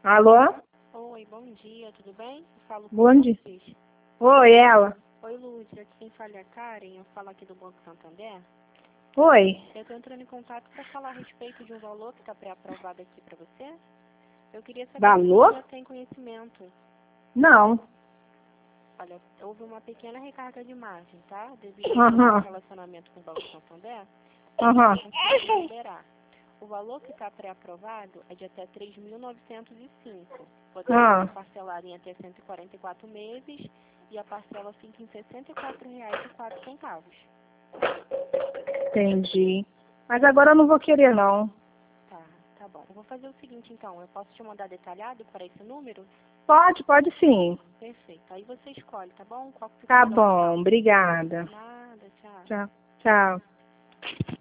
Alô? Oi, bom dia, tudo bem? Eu falo com Bom dia. Lourdes. Oi, ela. Oi, Lourdes, aqui quem fala é a Karen, eu falo aqui do Banco Santander. Oi. Eu estou entrando em contato para falar a respeito de um valor que está pré-aprovado aqui para você. Eu queria saber se Valor? você já tem conhecimento. Não. Olha, houve uma pequena recarga de margem, tá? Devido ao Aham. seu relacionamento com o Banco Santander, Aham. eu consegui liberar. O valor que está pré-aprovado é de até 3.905, podendo Ah, ser parcelado em até 144 meses e a parcela fica em R$ 64,04. entendi. Mas agora eu não vou querer, não. Tá bom. Eu vou fazer o seguinte, então. Eu posso te mandar detalhado para esse número? Pode sim. Perfeito. Aí você escolhe, tá bom? Qual que fica Tá melhor para bom, você? obrigada. Nada, tchau. Tchau. Tchau.